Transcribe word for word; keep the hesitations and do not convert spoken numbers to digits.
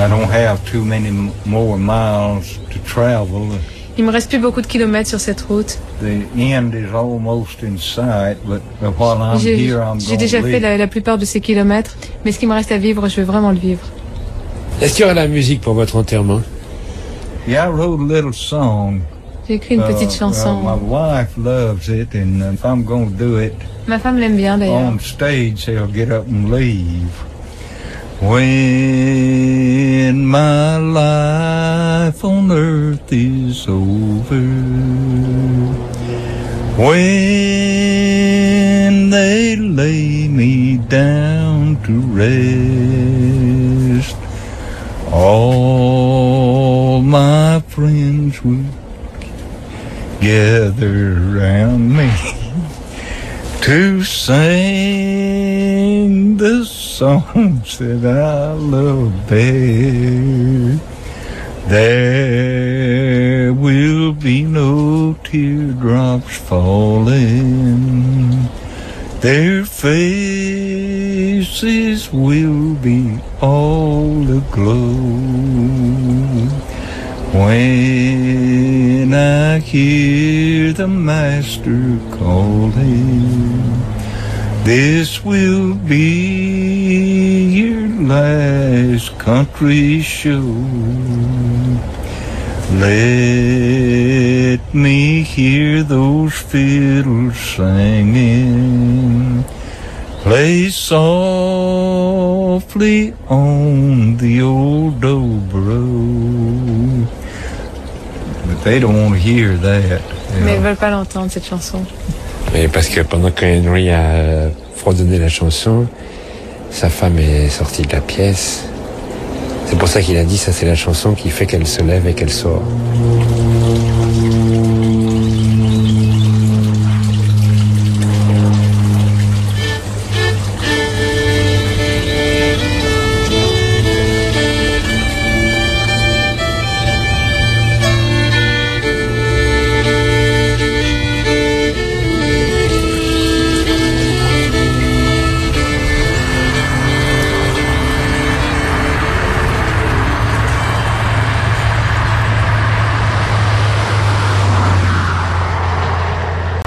I don't have too many more miles to travel. Il me reste plus beaucoup de kilomètres sur cette route. The end is almost in sight, but while I'm J'ai, here, I'm j'ai going déjà to fait live. la, la plupart de ces kilomètres, mais ce qui me reste à vivre, je veux vraiment le vivre. Est-ce qu'il y aura la musique pour votre enterrement? Yeah, I wrote a little song. J'ai écrit une petite Uh, chanson. uh, my wife loves it, and if I'm going to do it Ma femme l'aime bien d'ailleurs. on stage, they'll get up and leave. When my life on earth is over, when they lay me down to rest, all my friends will gather round me to sing the songs that I love best. There will be no teardrops falling. Their faces will be all aglow when I hear the Master calling. This will be your last country show. Let me hear those fiddles singing. Play softly on the old dobro. But they don't want to hear that. Mais ils veulent pas l'entendre, cette chanson. Oui, parce que pendant que Henry a fredonné la chanson, sa femme est sortie de la pièce. C'est pour ça qu'il a dit, ça c'est la chanson qui fait qu'elle se lève et qu'elle sort.